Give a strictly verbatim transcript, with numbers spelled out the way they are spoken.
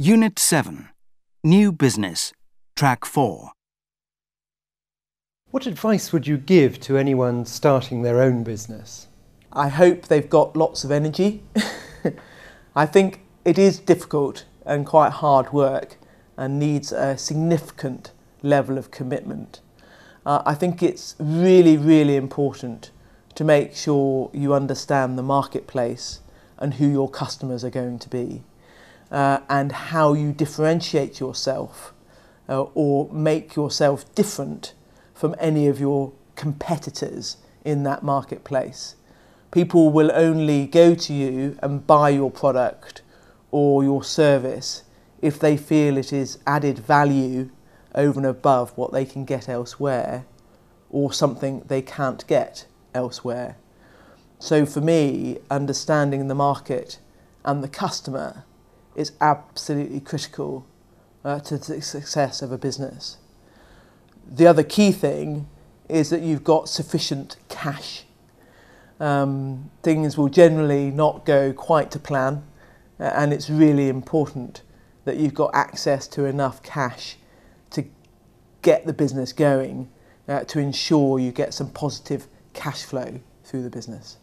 Unit seven. New Business. Track four. What advice would you give to anyone starting their own business? I hope they've got lots of energy. I think it is difficult and quite hard work and needs a significant level of commitment. Uh, I think it's really, really important to make sure you understand the marketplace and who your customers are going to be, uh, and how you differentiate yourself uh, or make yourself different from any of your competitors in that marketplace. People will only go to you and buy your product or your service if they feel it is added value over and above what they can get elsewhere, or something they can't get elsewhere. So for me, understanding the market and the customer is absolutely critical uh, to the success of a business. The other key thing is that you've got sufficient cash. Um, things will generally not go quite to plan, uh, and it's really important that you've got access to enough cash to get the business going, uh, to ensure you get some positive cash flow through the business.